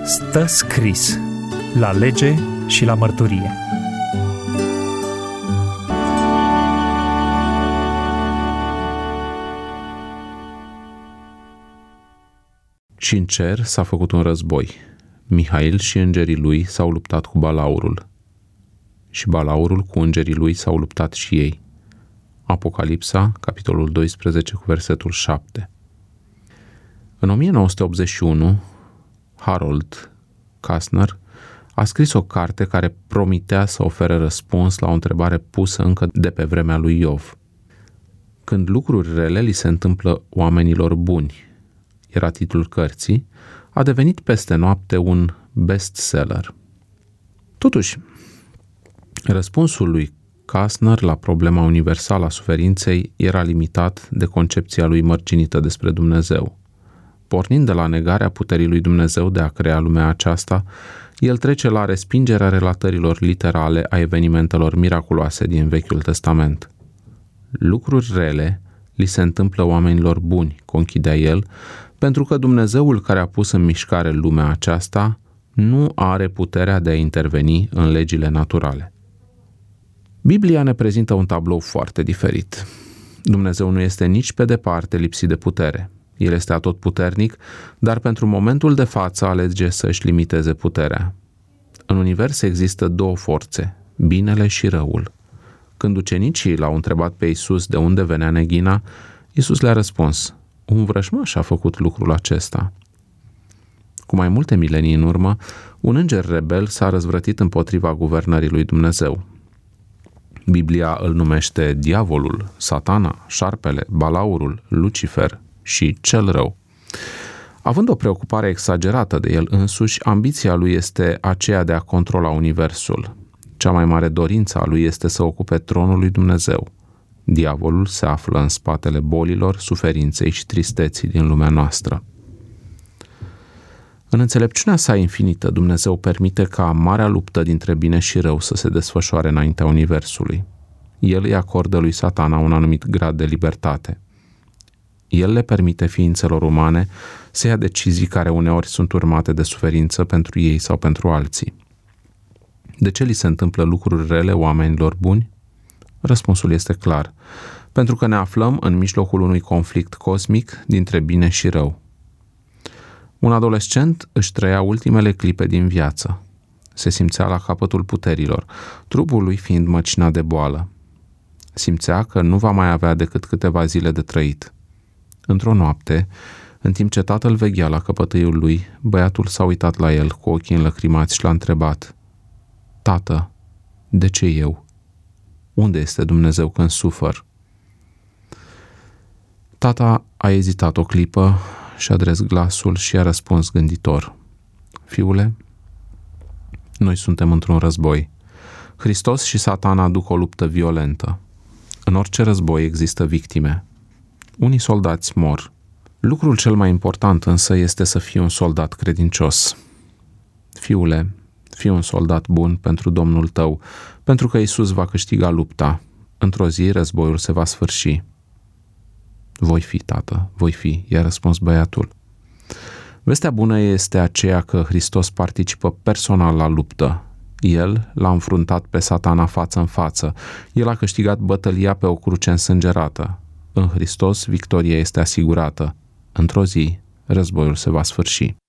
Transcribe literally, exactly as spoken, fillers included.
Stă scris la lege și la mărturie. Și în cer s-a făcut un război. Mihail și îngerii lui s-au luptat cu balaurul. Și balaurul cu îngerii lui s-au luptat și ei. Apocalipsa, capitolul doisprezece, cu versetul șapte. În o mie nouă sute optzeci și unu, Harold Kastner a scris o carte care promitea să ofere răspuns la o întrebare pusă încă de pe vremea lui Iov. Când lucruri rele li se întâmplă oamenilor buni, era titlul cărții, a devenit peste noapte un bestseller. Totuși, răspunsul lui Kastner la problema universală a suferinței era limitat de concepția lui mărginită despre Dumnezeu. Pornind de la negarea puterii lui Dumnezeu de a crea lumea aceasta, el trece la respingerea relatărilor literale a evenimentelor miraculoase din Vechiul Testament. Lucruri rele li se întâmplă oamenilor buni, conchidea el, pentru că Dumnezeul care a pus în mișcare lumea aceasta nu are puterea de a interveni în legile naturale. Biblia ne prezintă un tablou foarte diferit. Dumnezeu nu este nici pe departe lipsit de putere. El este atotputernic, dar pentru momentul de față alege să-și limiteze puterea. În univers există două forțe, binele și răul. Când ucenicii l-au întrebat pe Iisus de unde venea neghina, Iisus le-a răspuns: un vrăjmaș a făcut lucrul acesta. Cu mai multe milenii în urmă, un înger rebel s-a răzvrătit împotriva guvernării lui Dumnezeu. Biblia îl numește diavolul, satana, șarpele, balaurul, Lucifer și cel rău. Având o preocupare exagerată de el însuși, ambiția lui este aceea de a controla universul. Cea mai mare dorință a lui este să ocupe tronul lui Dumnezeu. Diavolul se află în spatele bolilor, suferinței și tristeții din lumea noastră. În înțelepciunea sa infinită, Dumnezeu permite ca marea luptă dintre bine și rău să se desfășoare înaintea universului. El îi acordă lui Satana un anumit grad de libertate. El le permite ființelor umane să ia decizii care uneori sunt urmate de suferință pentru ei sau pentru alții. De ce li se întâmplă lucruri rele oamenilor buni? Răspunsul este clar. Pentru că ne aflăm în mijlocul unui conflict cosmic dintre bine și rău. Un adolescent își trăia ultimele clipe din viață. Se simțea la capătul puterilor, trupul lui fiind măcinat de boală. Simțea că nu va mai avea decât câteva zile de trăit. Într-o noapte, în timp ce tatăl veghea la căpătâiul lui, băiatul s-a uitat la el cu ochii înlăcrimați și l-a întrebat: Tată, de ce eu? Unde este Dumnezeu când sufăr? Tata a ezitat o clipă și-a dres glasul și a răspuns gânditor: Fiule, noi suntem într-un război. Hristos și Satana duc o luptă violentă. În orice război există victime. Unii soldați mor. Lucrul cel mai important însă este să fii un soldat credincios. Fiule, fii un soldat bun pentru Domnul tău, pentru că Iisus va câștiga lupta. Într-o zi războiul se va sfârși. Voi fi, tată, voi fi, i-a răspuns băiatul. Vestea bună este aceea că Hristos participă personal la luptă. El l-a înfruntat pe Satana față în față. El a câștigat bătălia pe o cruce însângerată. În Hristos victoria este asigurată. Într-o zi războiul se va sfârși.